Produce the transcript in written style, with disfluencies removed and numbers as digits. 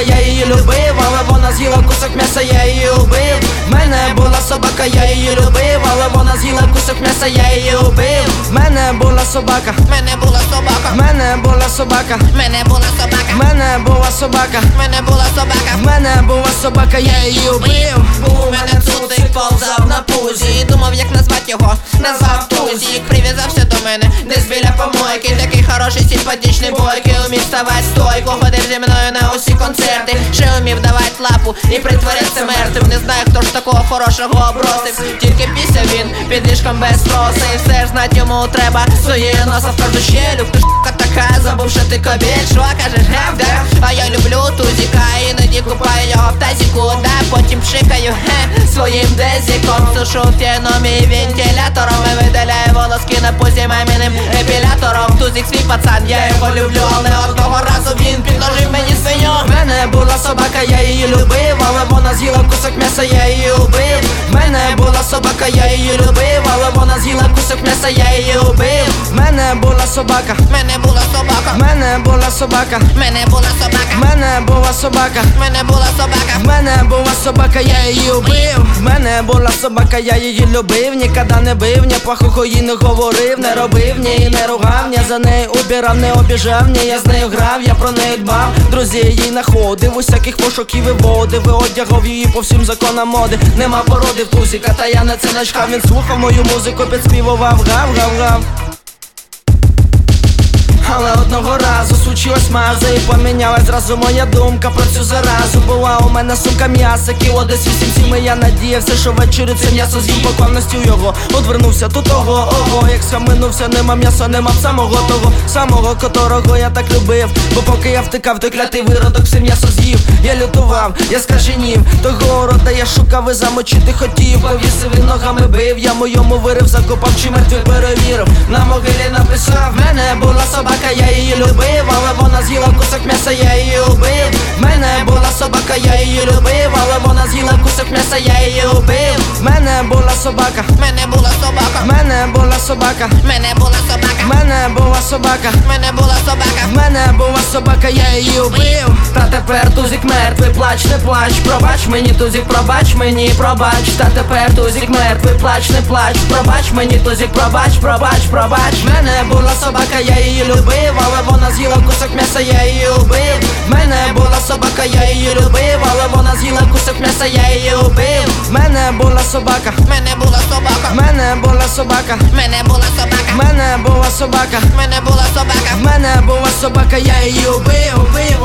я її любив, але вона з'їла кусок м'яса, я її убив. В мене була собака, я її любив, але вона з'їла кусок м'яса, я її убив. В мене була собака, мене була собака, в мене була собака, мене була собака, в мене була собака, мене була собака, в мене була собака, я її убив. Був у мене цуцик, повзав на пузі і думав, як назвати його, назвав Тузік. Прив'язався до мене, десь біля помойки. Такий хороший, симпатичний бойки. Умів ставати стойку, ходив зі мною на усі концерти. Ще умів давати лапу і притворився мертвим. Не знаю, хто ж такого хорошого обросив. Тільки після він під ліжком без троса. І все ж знать йому треба своєю носа в кожну щелю. Ти ж**ка така, забув, що ти кобіль. Що кажеш, гев, да? А я люблю Тузіка, іноді купаю його в тазіку, да? Потім пшикаю, своїм дезіком. Сушу феном і вентилятором і видаляю волоски на пузі маміним епілятором. Тузік свій пацан, я його люблю, але одного разу він підложив мені свиню. В мене була собака, я її любив, але вона з'їла кусок м'яса, я її убив. В мене була собака, я її любив, але вона з'їла кусок м'яса, я її убив. В мене була собака, мене була собака, в мене була собака, мене була собака, в мене була собака, мене була собака, в мене була собака, я її убив. В мене була собака, я її любив, ніколи не бив, ні пахуху їй не говорив, не робив, ні і не ругав, ні за неї убирав, не обіжав, ні я з нею грав, я про неї дбав, друзі їй находив, усяких пошуків і водив, і одягав її по всім законам моди. Нема породи в Тузіка, та я на це начхав, він слухав мою музику, підспівував, гав-гав-гав. Але одного разу случилась маза і помінялась зразу моя думка про цю заразу. Була у мене сумка м'яса, кіло десь 8-7, і я надіявся, що ввечері це м'ясо з'їм покладністю його. Одвернувся тут ого, як схаменувся, нема м'яса, нема самого котрого я так любив. Бо поки я втикав, той клятий виродок все м'ясо з'їв. Я лютував, я скаженів, того рота я шукав і замочити хотів. Повісив і ногами бив, я моєму вирив, закопав чи мертвий перевірив. На могилі написав, в мене була собака, я її любив, але вона з'їла кусок м'яса, я її убив. В мене була собака, я її любив, але вона з'їла кусок м'яса, я її убив. В мене була собака, мене була собака, в мене була собака, мене була собака, в мене була собака, мене була собака, в мене була собака, я її убив. Та тепер Тузік мертвий, плач, не плач, пробач мені, Тузік, пробач мені, пробач. Та тепер Тузік мертвий, плач, не плач, пробач мені, Тузік, пробач. В мене була собака, я її любив, але вона з'їла кусок м'яса, я її убив. В мене була собака, я її любив, але вона з'їла кусок м'яса, я її убив. В мене була собака, мене була собака, в мене була собака, мене була собака, в мене була собака, мене була собака, в мене була собака, я її убив.